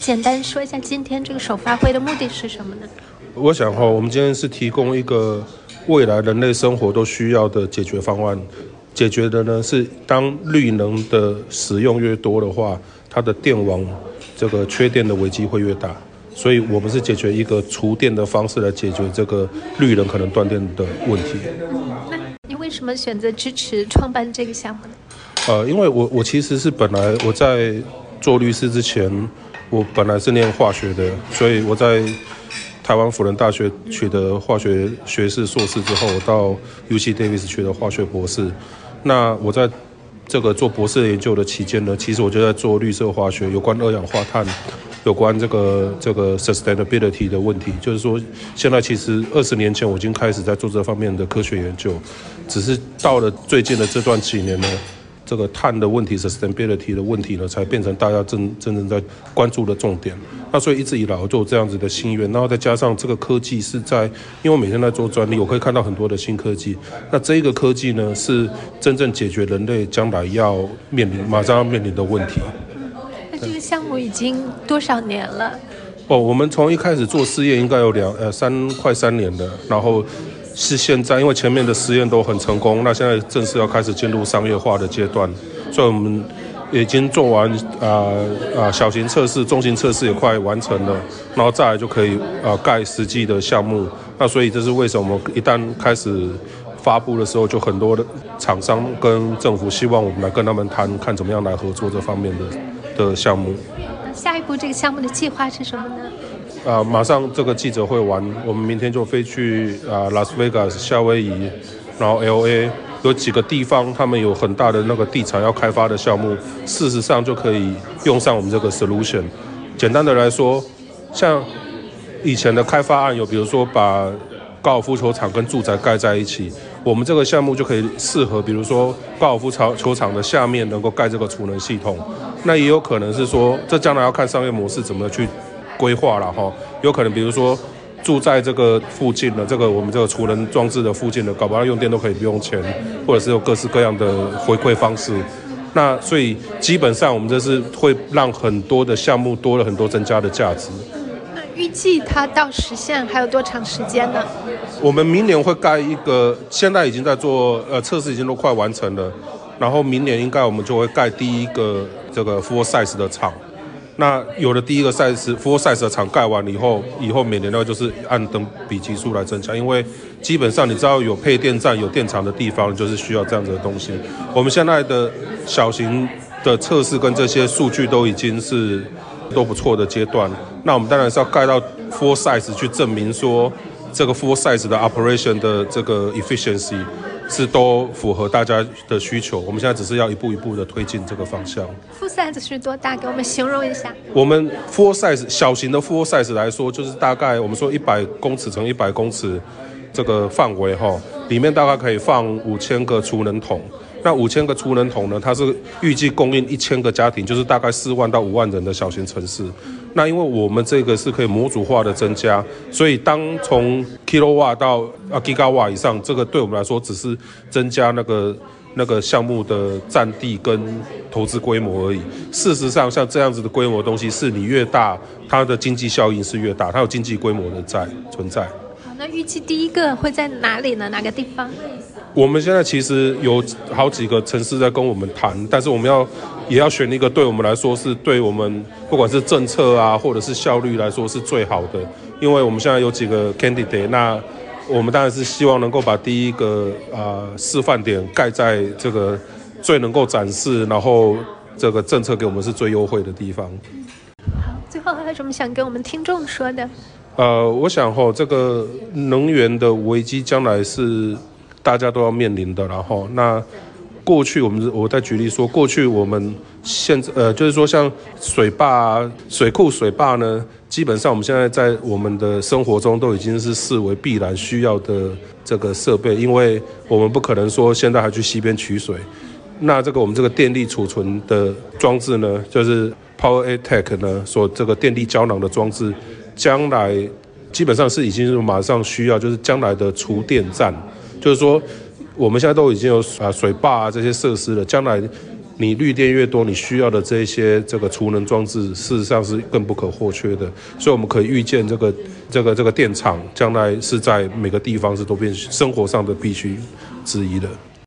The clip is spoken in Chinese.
简单说一下今天这个首发会的目的是什么呢？ 我想我们今天是提供一个未来人类生活都需要的解决方案。解决的呢是当绿能的使用越多的话，它的电网这个缺电的危机会越大。所以我们是解决一个除电的方式来解决这个绿能可能断电的问题。 那你为什么选择支持创办这个项目呢？ 因为我其实是本来我在做律师之前，我本来是念化学的，所以我在台湾辅仁大学取得化学学士硕士之后，我到 UC Davis 取得化学博士。那我在这个做博士研究的期间呢，其实我就在做绿色化学，有关二氧化碳，有关这个 sustainability 的问题。就是说，现在其实20年前我已经开始在做这方面的科学研究，只是到了最近的这段几年呢，这个碳的问题 sustainability 的问题呢，才变成大家真正在关注的重点。那所以一直以来我就有这样子的心愿，然后再加上这个科技是在，因为我每天在做专利，我可以看到很多的新科技。那这一个科技呢，是真正解决人类将来马上要面临的问题。 那这个项目已经多少年了？ 我们从一开始做试验应该有快3年了，然后是现在因为前面的实验都很成功，那现在正式要开始进入商业化的阶段，所以我们已经做完小型测试、中型测试也快完成了，然后再来就可以盖实际的项目。那所以这是为什么一旦开始发布的时候，就很多的厂商跟政府希望我们来跟他们谈，看怎么样来合作这方面的项目。 那下一步这个项目的计划是什么呢？ 马上这个记者会完，我们明天就飞去拉斯维加斯、夏威夷，然后 LA 有几个地方，他们有很大的那个地产要开发的项目，事实上就可以用上我们这个 solution。简单的来说，像以前的开发案有，比如说把高尔夫球场跟住宅盖在一起，我们这个项目就可以适合，比如说高尔夫球场的下面能够盖这个储能系统。那也有可能是说，这将来要看商业模式怎么去规划了哈，有可能比如说住在这个附近的我们这个储能装置的附近的，搞不好用电都可以不用钱，或者是有各式各样的回馈方式。那所以基本上我们这是会让很多的项目多了很多增加的价值。 那预计它到实现还有多长时间呢？ 我们明年会盖一个，现在已经在做测试，已经都快完成了。然后明年应该我们就会盖第一个这个 full size 的厂。那有了第一个full size 的厂盖完以后每年就是按等比级数来增加，因为基本上你知道有配电站、有电厂的地方，就是需要这样子的东西。我们现在的小型的测试跟这些数据都已经是都不错的阶段，那我们当然是要盖到 full size 去证明说这个 full size 的 operation 的这个 efficiency 是都符合大家的需求。我们现在只是要一步一步的推进这个方向。 full size 是多大？给我们形容一下。 我们 full size 小型的 full size 来说，就是大概我们说100公尺乘100公尺这个范围里面大概可以放5000个储能桶。那5000个储能桶呢，它是预计供应1000个家庭，就是大概4万到5万人的小型城市。那因为我们这个是可以模组化的增加，所以当从 kilowatt 到gigawatt 以上，这个对我们来说只是增加那个项目的占地跟投资规模而已。事实上，像这样子的规模的东西，是你越大，它的经济效应是越大，它有经济规模的存在。 好，那预计第一个会在哪里呢？哪个地方？ 我们现在其实有好几个城市在跟我们谈，但是我们也要选一个对我们来说是对我们不管是政策啊或者是效率来说是最好的。因为我们现在有几个 candidate， 那我们当然是希望能够把第一个示范点盖在这个最能够展示，然后这个政策给我们是最优惠的地方。 好，最后还有什么想跟我们听众说的？ 我想这个能源的危机将来是大家都要面临的，然后那过去我再举例说，过去我们现在就是说像水坝、水库、水坝呢，基本上我们现在在我们的生活中都已经是视为必然需要的这个设备，因为我们不可能说现在还去溪边取水。那我们这个电力储存的装置呢，就是 PowerATech 呢所这个电力胶囊的装置，将来基本上是已经是马上需要，就是将来的储电站。就是说我们现在都已经有水坝这些设施了，将来你绿电越多，你需要的这些储能装置，事实上是更不可或缺的。所以我们可以预见，这个电厂将来是在每个地方都变生活上的必须之一的。